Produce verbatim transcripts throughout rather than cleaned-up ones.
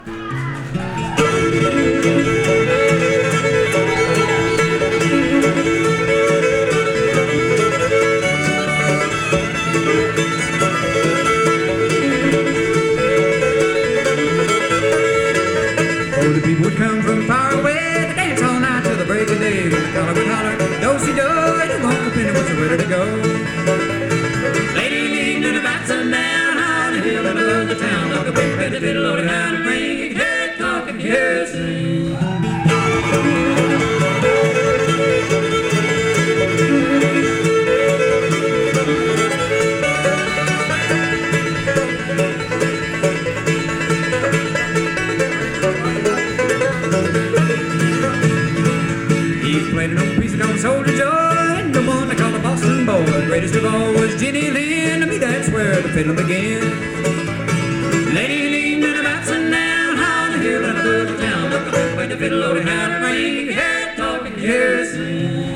Oh, the people would come from far away to dance all night till the break of day. With the collar would holler, do-si-do, and the Uncle Penny was ready to go. Lady leaned in the back sundown on the hill and above the town. Like a big petty fiddle on a hand ring, you could hear it talk and hear it sing. Played an old piece of old soldier joy, and the one they call the Boston boy. The greatest of all was Jenny Lind. To me, that's where the fiddle began. Lady leaned in the back sundown on the hill and above the town. Like a big way the fiddle on a hand ring, you could hear it talk and hear it sing.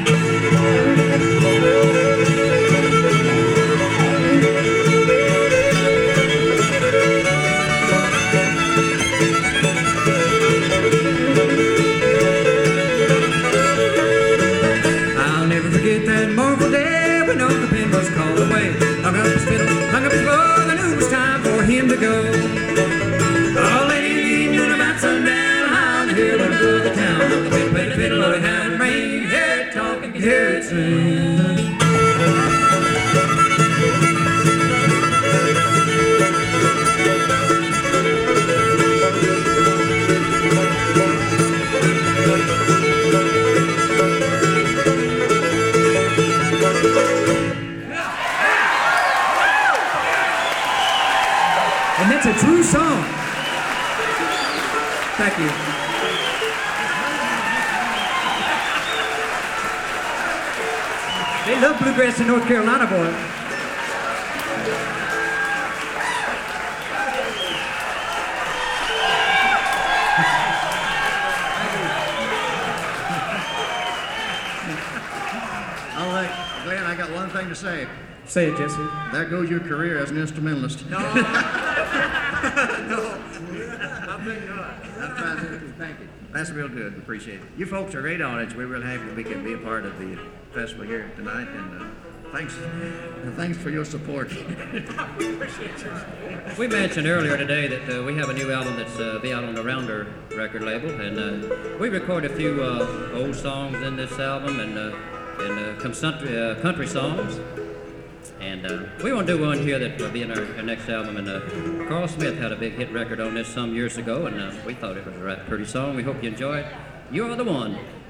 That mournful day when Uncle Penn was called away. Hung up his fiddle, hung up his bow, and knew it was time for him to go. Oh, lady leaned in about sundown on the hill and above the town. Uncle Penn played the fiddle, oh, he had it ring. Hear it talk and hear it sing. And that's a true song. Thank you. They love bluegrass in North Carolina, boy. All right, Glenn, I got one thing to say. Say it, Jesse. There goes your career as an instrumentalist. No. No. I think not. I'm trying to thank you. That's real good. Appreciate it. You folks are great audience. We're real happy that we can be a part of the festival here tonight. And uh, thanks, and thanks for your support. We mentioned earlier today that uh, we have a new album that's uh, be out on the Rounder record label, and uh, we recorded a few uh, old songs in this album and uh, and uh, some country, uh, country songs. And uh, we want to do one here that will be in our, our next album. And uh, Carl Smith had a big hit record on this some years ago, and uh, we thought it was a right pretty song. We hope you enjoy it. You're the one.